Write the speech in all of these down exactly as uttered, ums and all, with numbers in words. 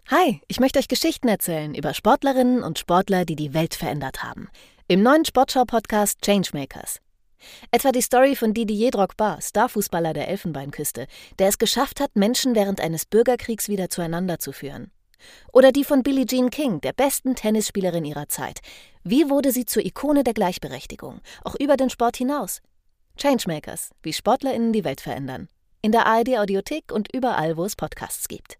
Hi, ich möchte euch Geschichten erzählen über Sportlerinnen und Sportler, die die Welt verändert haben. Im neuen Sportschau-Podcast Changemakers. Etwa die Story von Didier Drogba, Starfußballer der Elfenbeinküste, der es geschafft hat, Menschen während eines Bürgerkriegs wieder zueinander zu führen. Oder die von Billie Jean King, der besten Tennisspielerin ihrer Zeit. Wie wurde sie zur Ikone der Gleichberechtigung, auch über den Sport hinaus? Changemakers, wie SportlerInnen die Welt verändern. In der A R D-Audiothek und überall, wo es Podcasts gibt.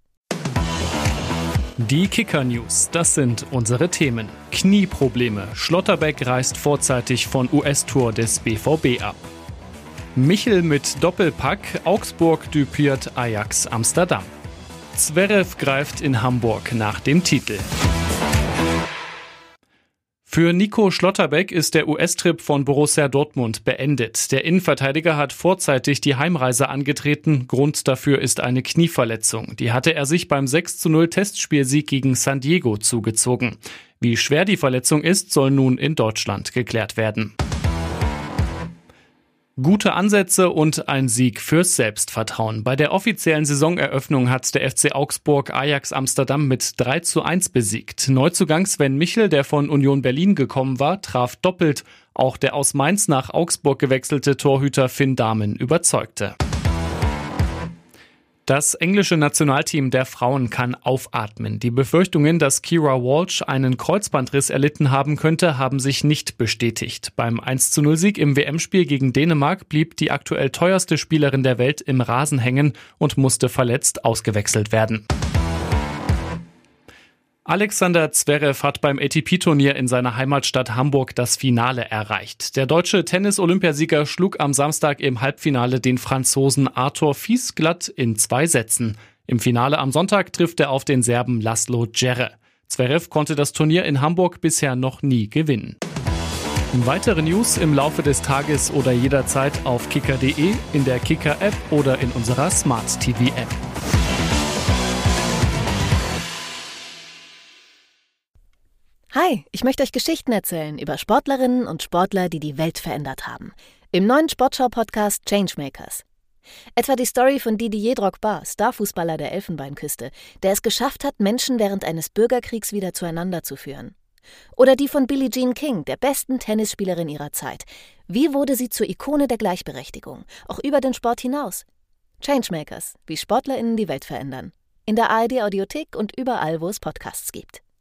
Die Kicker-News, das sind unsere Themen. Knieprobleme. Schlotterbeck reist vorzeitig von U S-Tour des B V B ab. Michel mit Doppelpack. Augsburg düpiert Ajax Amsterdam. Zverev greift in Hamburg nach dem Titel. Für Nico Schlotterbeck ist der U S-Trip von Borussia Dortmund beendet. Der Innenverteidiger hat vorzeitig die Heimreise angetreten. Grund dafür ist eine Knieverletzung. Die hatte er sich beim sechs zu null Testspielsieg gegen San Diego zugezogen. Wie schwer die Verletzung ist, soll nun in Deutschland geklärt werden. Gute Ansätze und ein Sieg fürs Selbstvertrauen. Bei der offiziellen Saisoneröffnung hat der F C Augsburg Ajax Amsterdam mit drei zu eins besiegt. Neuzugang Sven Michel, der von Union Berlin gekommen war, traf doppelt. Auch der aus Mainz nach Augsburg gewechselte Torhüter Finn Dahmen überzeugte. Das englische Nationalteam der Frauen kann aufatmen. Die Befürchtungen, dass Keira Walsh einen Kreuzbandriss erlitten haben könnte, haben sich nicht bestätigt. Beim eins zu null Sieg im W M-Spiel gegen Dänemark blieb die aktuell teuerste Spielerin der Welt im Rasen hängen und musste verletzt ausgewechselt werden. Alexander Zverev hat beim A T P-Turnier in seiner Heimatstadt Hamburg das Finale erreicht. Der deutsche Tennis-Olympiasieger schlug am Samstag im Halbfinale den Franzosen Arthur Fils glatt in zwei Sätzen. Im Finale am Sonntag trifft er auf den Serben Laszlo Djere. Zverev konnte das Turnier in Hamburg bisher noch nie gewinnen. Weitere News im Laufe des Tages oder jederzeit auf kicker punkt de, in der Kicker-App oder in unserer Smart-T V-App. Hi, ich möchte euch Geschichten erzählen über Sportlerinnen und Sportler, die die Welt verändert haben. Im neuen Sportschau-Podcast Changemakers. Etwa die Story von Didier Drogba, Starfußballer der Elfenbeinküste, der es geschafft hat, Menschen während eines Bürgerkriegs wieder zueinander zu führen. Oder die von Billie Jean King, der besten Tennisspielerin ihrer Zeit. Wie wurde sie zur Ikone der Gleichberechtigung, auch über den Sport hinaus? Changemakers, wie SportlerInnen die Welt verändern. In der A R D-Audiothek und überall, wo es Podcasts gibt.